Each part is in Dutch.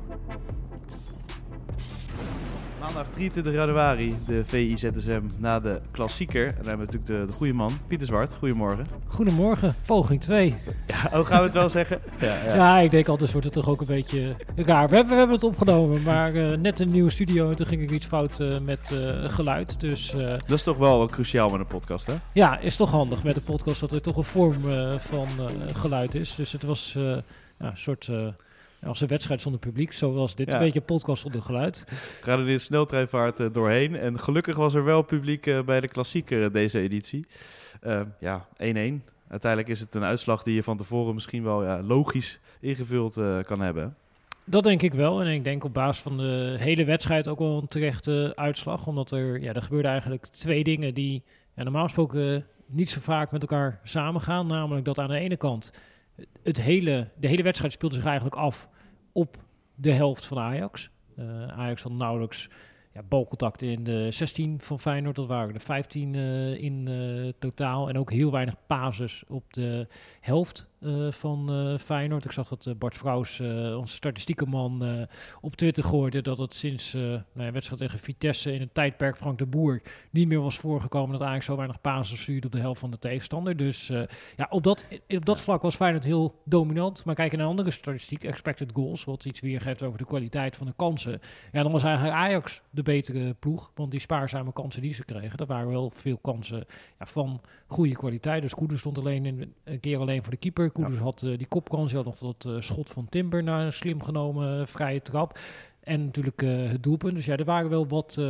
Maandag 23 januari, de VI-ZSM na de klassieker. En dan hebben we natuurlijk de goede man, Pieter Zwart. Goedemorgen. Goedemorgen, poging 2. Ja, hoe gaan we het wel zeggen? Ja, ik denk anders wordt het toch ook een beetje raar. We hebben het opgenomen, maar net een nieuwe studio en toen ging er iets fout met geluid. Dus, dat is toch wel cruciaal met een podcast, hè? Ja, is toch handig met een podcast dat er toch een vorm van geluid is. Dus het was een soort... als een wedstrijd zonder publiek, zoals dit. Ja. Een beetje een podcast zonder geluid. We gaan er in sneltreinvaart doorheen. En gelukkig was er wel publiek bij de klassieker deze editie. 1-1. Uiteindelijk is het een uitslag die je van tevoren misschien wel logisch ingevuld kan hebben. Dat denk ik wel. En ik denk op basis van de hele wedstrijd ook wel een terechte uitslag. Omdat er gebeurden eigenlijk twee dingen die normaal gesproken niet zo vaak met elkaar samengaan. Namelijk dat aan de ene kant... De hele wedstrijd speelde zich eigenlijk af op de helft van Ajax. Ajax had nauwelijks balcontact in de 16 van Feyenoord. Dat waren er 15 in totaal. En ook heel weinig passes op de helft van Feyenoord. Ik zag dat Bart Vrouws, onze statistiekenman, op Twitter gooide dat het sinds wedstrijd tegen Vitesse in een tijdperk Frank de Boer niet meer was voorgekomen dat Ajax zo weinig passes stuurde op de helft van de tegenstander. Dus op dat vlak was Feyenoord heel dominant. Maar kijk naar een andere statistiek, expected goals, wat iets weergeeft over de kwaliteit van de kansen. Ja, dan was eigenlijk Ajax de betere ploeg, want die spaarzame kansen die ze kregen, dat waren wel veel kansen van goede kwaliteit. Dus Kudus stond een keer alleen voor de keeper. Kudus had die kopkans, hij had nog dat schot van Timber naar een slim genomen vrije trap. En natuurlijk het doelpunt. Dus er waren wel wat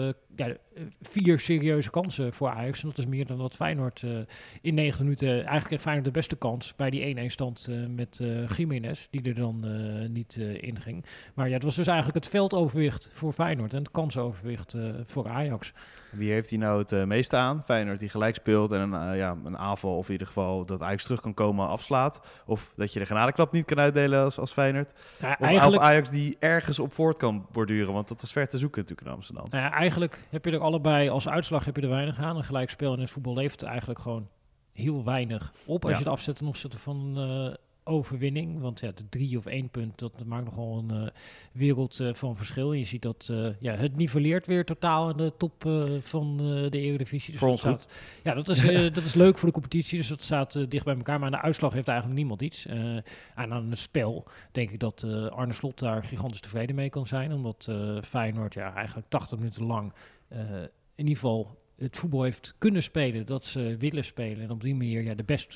4 serieuze kansen voor Ajax. En dat is meer dan dat Feyenoord in 90 minuten... Eigenlijk kreeg Feyenoord de beste kans bij die 1-1 stand met Gimenez, die er dan niet in ging. Maar het was dus eigenlijk het veldoverwicht voor Feyenoord en het kansoverwicht voor Ajax. Wie heeft hier nou het meeste aan? Feyenoord die gelijk speelt en een aanval of in ieder geval dat Ajax terug kan komen afslaat. Of dat je de genadeklap niet kan uitdelen als Feyenoord. Ja, of Ajax die ergens op voort kan borduren, want dat was ver te zoeken natuurlijk in Amsterdam. Nou ja, eigenlijk heb je er allebei als uitslag heb je er weinig aan. Een gelijkspel in het voetbal levert eigenlijk gewoon heel weinig op als je het afzet ten opzichte van overwinning. Want de 3 of 1 punt, dat maakt nogal een wereld van verschil. En je ziet dat het nivelleert weer totaal aan de top van de Eredivisie. Dus voor ons goed. Ja, dat is leuk voor de competitie. Dus dat staat dicht bij elkaar. Maar aan de uitslag heeft eigenlijk niemand iets. En aan het spel denk ik dat Arne Slot daar gigantisch tevreden mee kan zijn. Omdat Feyenoord eigenlijk 80 minuten lang in ieder geval het voetbal heeft kunnen spelen dat ze willen spelen. En op die manier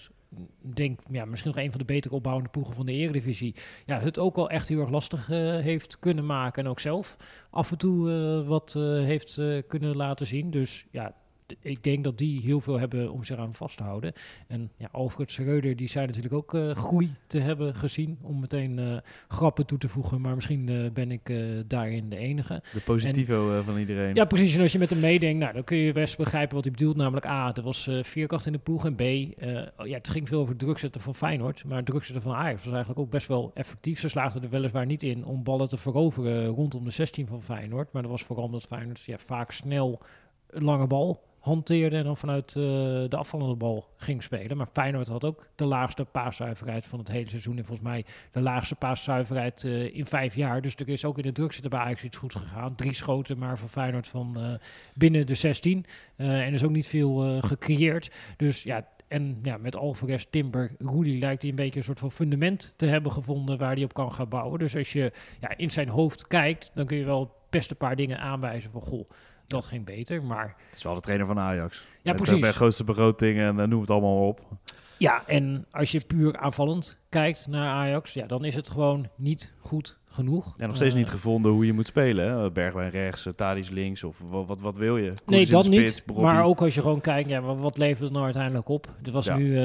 misschien nog een van de betere opbouwende ploegen van de Eredivisie. Ja, het ook wel echt heel erg lastig heeft kunnen maken. En ook zelf af en toe wat heeft kunnen laten zien. Dus ik denk dat die heel veel hebben om zich aan vast te houden. En Alfred Schreuder, die zei natuurlijk ook groei te hebben gezien. Om meteen grappen toe te voegen. Maar misschien ben ik daarin de enige. De positivo van iedereen. Ja, precies. En als je met hem meedenkt, dan kun je best begrijpen wat hij bedoelt. Namelijk er was veerkracht in de ploeg. En B, het ging veel over het drukzetten van Feyenoord. Maar het drukzetten van Ajax was eigenlijk ook best wel effectief. Ze slaagden er weliswaar niet in om ballen te veroveren rondom de 16 van Feyenoord. Maar dat was vooral omdat Feyenoord vaak snel een lange bal hanteerde en dan vanuit de afvallende bal ging spelen. Maar Feyenoord had ook de laagste paaszuiverheid van het hele seizoen. En volgens mij de laagste paaszuiverheid in 5 jaar. Dus er is ook in de drukzetten bij Ajax iets goeds gegaan. 3 schoten maar van Feyenoord van binnen de 16. En er is ook niet veel gecreëerd. Dus met Alvarez, Timber, Rudy lijkt hij een beetje een soort van fundament te hebben gevonden waar hij op kan gaan bouwen. Dus als je in zijn hoofd kijkt, dan kun je wel best een paar dingen aanwijzen van dat ging beter, maar... Het is wel de trainer van Ajax. Ja, precies. Met de grootste begroting en noem het allemaal op. Ja, en als je puur aanvallend kijkt naar Ajax, dan is het gewoon niet goed genoeg. En nog steeds niet gevonden hoe je moet spelen. Hè? Bergwijn rechts, Tadic links of wat wil je? Koers nee, dat spits, niet. Maar ook als je gewoon kijkt, wat levert het nou uiteindelijk op? Er was nu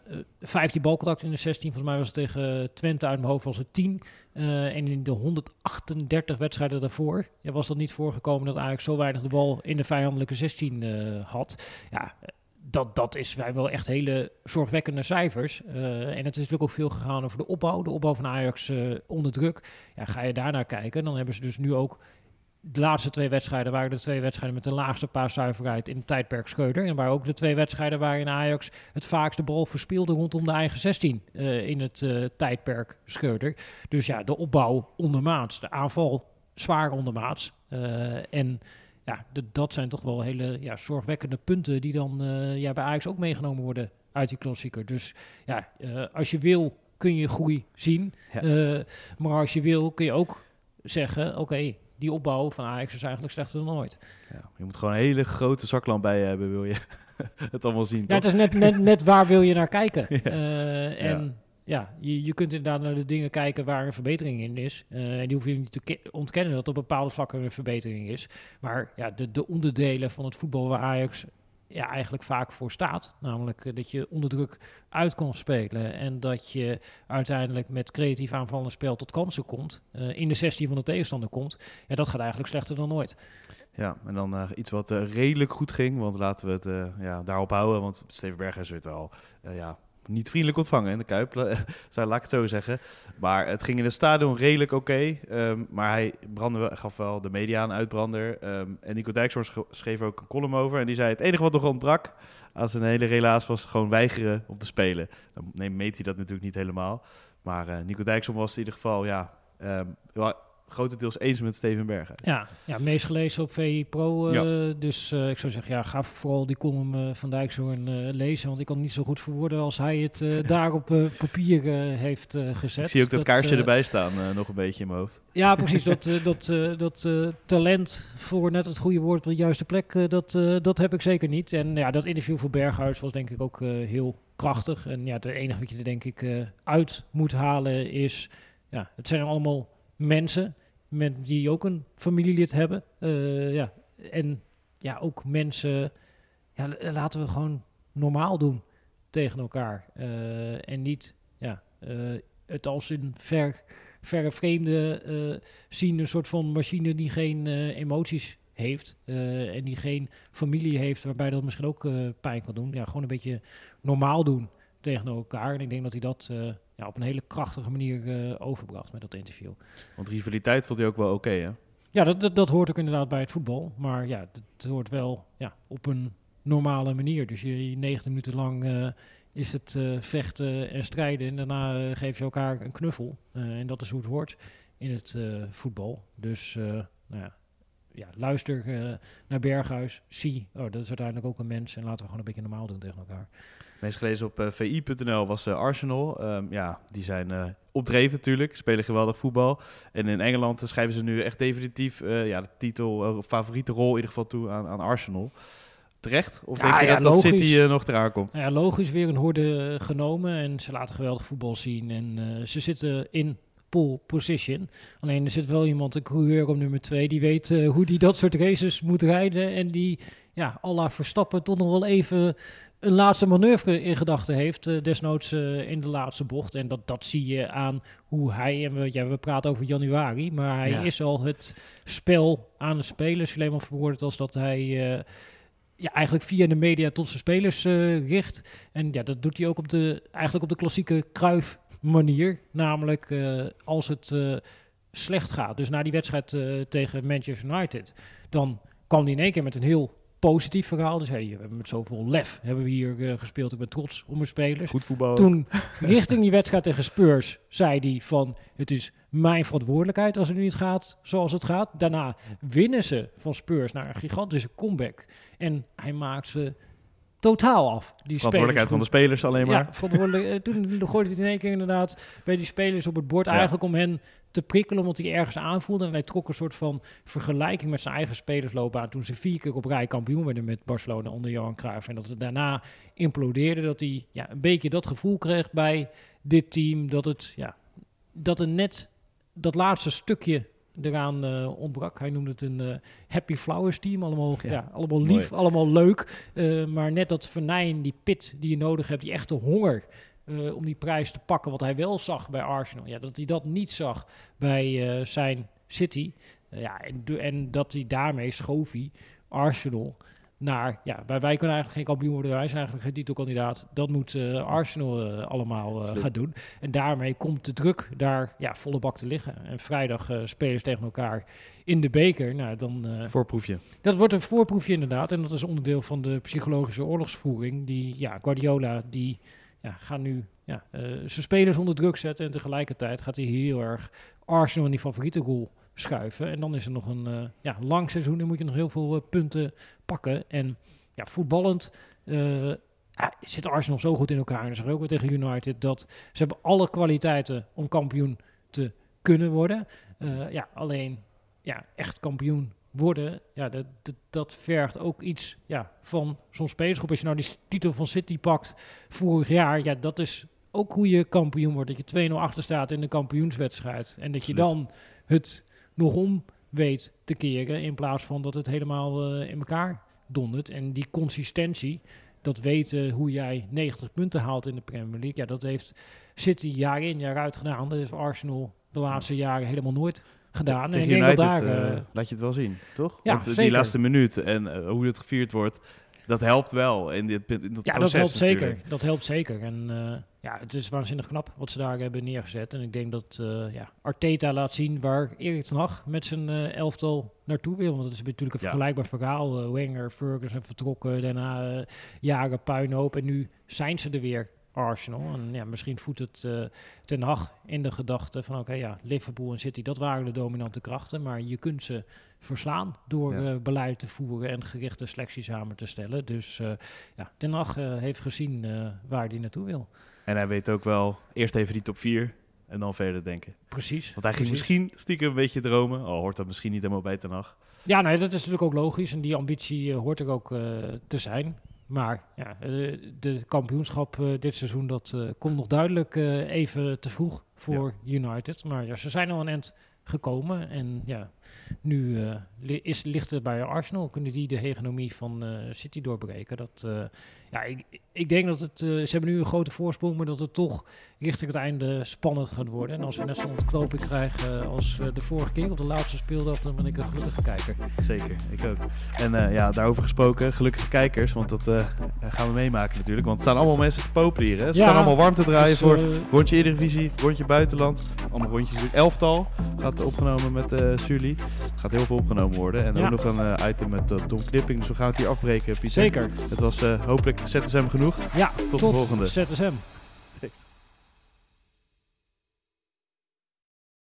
15 balcontact in de 16. Volgens mij was het tegen Twente uit mijn hoofd was het 10. En in de 138 wedstrijden daarvoor was dat niet voorgekomen dat Ajax zo weinig de bal in de vijandelijke 16 had. Ja, dat is wel echt hele zorgwekkende cijfers. En het is natuurlijk ook veel gegaan over de opbouw van Ajax onder druk. Ja, ga je daarnaar kijken, dan hebben ze dus nu ook de laatste 2 wedstrijden waren de 2 wedstrijden met de laagste paaszuiverheid in het tijdperk Schreuder. En waren ook de 2 wedstrijden waarin Ajax het vaakst de bal verspeelde rondom de eigen 16 in het tijdperk Schreuder. Dus ja, de opbouw ondermaats, de aanval zwaar ondermaats. En ja, dat zijn toch wel hele zorgwekkende punten die dan bij Ajax ook meegenomen worden uit die klassieker. Dus ja, als je wil kun je groei zien. Ja. Maar als je wil kun je ook zeggen, oké, die opbouw van Ajax is eigenlijk slechter dan ooit. Ja, je moet gewoon een hele grote zaklamp bij hebben, wil je het allemaal zien. Ja, toch? Het is net waar wil je naar kijken. Je kunt inderdaad naar de dingen kijken waar een verbetering in is. En die hoef je niet te ontkennen dat op bepaalde vlakken een verbetering is. Maar ja, de onderdelen van het voetbal waar Ajax eigenlijk vaak voor staat. Namelijk dat je onder druk uit kan spelen. En dat je uiteindelijk met creatief aanvallend spel tot kansen komt. In de 16 van de tegenstander komt. Ja, dat gaat eigenlijk slechter dan ooit. Ja, en dan iets wat redelijk goed ging. Want laten we het daarop houden. Want Steven Berghuis werd wel niet vriendelijk ontvangen in de Kuip. Laat ik het zo zeggen. Maar het ging in het stadion redelijk oké. Maar hij gaf wel de media een uitbrander. En Nico Dijkshoorn schreef ook een column over. En die zei, het enige wat nog ontbrak aan zijn hele relaas was gewoon weigeren om te spelen. Dan meet hij dat natuurlijk niet helemaal. Maar Nico Dijkshoorn was in ieder geval grotendeels eens met Steven Berghuis. Ja, meest gelezen op VI Pro. Dus ik zou zeggen, ga vooral die column van Dijkshoorn lezen. Want ik kan het niet zo goed verwoorden als hij het daar op papier heeft gezet. Ik zie ook dat kaarsje erbij staan, nog een beetje in mijn hoofd. Ja, precies. Dat talent voor net het goede woord op de juiste plek, dat heb ik zeker niet. En ja, dat interview voor Berghuis was denk ik ook heel krachtig. En ja, het enige wat je er denk ik uit moet halen is, het zijn allemaal mensen die ook een familielid hebben. En ook mensen, laten we gewoon normaal doen tegen elkaar. En niet het als een verre vreemde zien, een soort van machine die geen emoties heeft. En die geen familie heeft, waarbij dat misschien ook pijn kan doen. Ja, gewoon een beetje normaal doen tegen elkaar. En ik denk dat hij dat op een hele krachtige manier overbracht met dat interview. Want rivaliteit vond hij ook wel oké, hè? Ja, dat hoort ook inderdaad bij het voetbal. Maar ja, het hoort wel op een normale manier. Dus je 90 minuten lang is het vechten en strijden. En daarna geef je elkaar een knuffel. En dat is hoe het hoort in het voetbal. Dus luister naar Berghuis. Zie, dat is uiteindelijk ook een mens. En laten we gewoon een beetje normaal doen tegen elkaar. Meest gelezen op vi.nl was Arsenal. Die zijn opdreven natuurlijk, spelen geweldig voetbal. En in Engeland schrijven ze nu echt definitief de titel, favoriete rol in ieder geval toe aan Arsenal. Terecht? Of denk je dat City nog eraan komt? Ja, logisch weer een horde genomen en ze laten geweldig voetbal zien. En ze zitten in pole position. Alleen er zit wel iemand, een coureur op nummer 2, die weet hoe die dat soort races moet rijden. En die, à la Verstappen, toch nog wel even een laatste manoeuvre in gedachten heeft, desnoods in de laatste bocht. En dat zie je aan hoe hij, en we praten over januari, maar hij is al het spel aan de spelers, alleen maar verwoord als dat hij eigenlijk via de media tot zijn spelers richt. En dat doet hij ook op de klassieke Cruyff manier, namelijk als het slecht gaat. Dus na die wedstrijd tegen Manchester United, dan kwam hij in één keer met een heel positief verhaal. Dus we hebben met zoveel lef hebben we hier gespeeld. Ik ben trots op mijn spelers. Goed voetbal. Toen, richting die wedstrijd tegen Spurs, zei hij van, het is mijn verantwoordelijkheid als het nu niet gaat zoals het gaat. Daarna winnen ze van Spurs naar een gigantische comeback. En hij maakt ze totaal af. Die verantwoordelijkheid van de spelers alleen maar. Ja, verantwoordelijk. Toen gooide hij het in één keer inderdaad bij die spelers op het bord. Eigenlijk om hen te prikkelen, omdat hij ergens aanvoelde. En hij trok een soort van vergelijking met zijn eigen spelersloopbaan. Toen ze 4 keer op rij kampioen werden met Barcelona onder Johan Cruijff. En dat het daarna implodeerde. Dat hij een beetje dat gevoel kreeg bij dit team. Dat er net dat laatste stukje eraan ontbrak. Hij noemde het een happy flowers team. Allemaal lief, mooi. Allemaal leuk. Maar net dat venijn, die pit die je nodig hebt, die echte honger om die prijs te pakken, wat hij wel zag bij Arsenal. Ja, dat hij dat niet zag bij zijn City. En dat hij daarmee schoof hij Arsenal naar, wij kunnen eigenlijk geen kampioen worden, wij zijn eigenlijk geen titelkandidaat. Dat moet Arsenal allemaal gaan doen. En daarmee komt de druk daar volle bak te liggen. En vrijdag spelen ze tegen elkaar in de beker. Nou, dan, voorproefje. Dat wordt een voorproefje inderdaad. En dat is onderdeel van de psychologische oorlogsvoering. Die Guardiola, die gaat nu zijn spelers onder druk zetten. En tegelijkertijd gaat hij heel erg Arsenal in die favoriete rol schuiven. En dan is er nog een lang seizoen en moet je nog heel veel punten pakken. En voetballend zit Arsenal zo goed in elkaar. En dat zeg ik ook weer tegen United, dat ze hebben alle kwaliteiten om kampioen te kunnen worden. Alleen echt kampioen worden, dat vergt ook iets van zo'n spelersgroep. Als je nou die titel van City pakt vorig jaar, dat is ook hoe je kampioen wordt. Dat je 2-0 achter staat in de kampioenswedstrijd. En dat je dan het nog om weet te keren, in plaats van dat het helemaal in elkaar dondert. En die consistentie, dat weten hoe jij 90 punten haalt in de Premier League, dat heeft City jaar in, jaar uit gedaan. Dat heeft Arsenal de laatste jaren helemaal nooit gedaan. Tegen United laat je het wel zien, toch? Ja, want die laatste minuut en hoe het gevierd wordt, dat helpt wel in dat proces. Dat helpt natuurlijk. zeker. Dat helpt zeker. En het is waanzinnig knap wat ze daar hebben neergezet. En ik denk dat Arteta laat zien waar Erik ten Hag met zijn elftal naartoe wil. Want het is natuurlijk een vergelijkbaar verhaal. Wenger, Ferguson vertrokken, daarna jaren puinhoop. En nu zijn ze er weer, Arsenal. En misschien voedt het ten Hag in de gedachte van Liverpool en City, dat waren de dominante krachten. Maar je kunt ze verslaan door beleid te voeren en gerichte selectie samen te stellen. Dus ten Hag heeft gezien waar hij naartoe wil. En hij weet ook wel, eerst even die top 4 en dan verder denken. Precies. Want hij ging misschien stiekem een beetje dromen. Hoort dat misschien niet helemaal bij ten Hag. Ja, nee, dat is natuurlijk ook logisch. En die ambitie hoort er ook te zijn. Maar de kampioenschap dit seizoen, dat komt nog duidelijk even te vroeg voor United. Maar ze zijn al een eind gekomen. En nu ligt het bij Arsenal. Kunnen die de hegemonie van City doorbreken? Ik denk dat het... ze hebben nu een grote voorsprong, maar dat het toch richting het einde spannend gaat worden. En als we net zo'n ontknoping krijgen als de vorige keer op de laatste speeldag, dan ben ik een gelukkige kijker. Zeker, ik ook. En daarover gesproken, gelukkige kijkers, want dat gaan we meemaken natuurlijk. Want er staan allemaal mensen te popelen hier. Hè? Ze staan allemaal warm te draaien voor rondje Eredivisie, rondje buitenland. Allemaal rondjes. Elftal gaat opgenomen met Sully. Gaat heel veel opgenomen worden. En ook nog een item met Tom Knipping. Dus we gaan het hier afbreken, Pieter. Zeker. Het was hopelijk ZSM genoeg. Ja, tot de volgende. ZSM.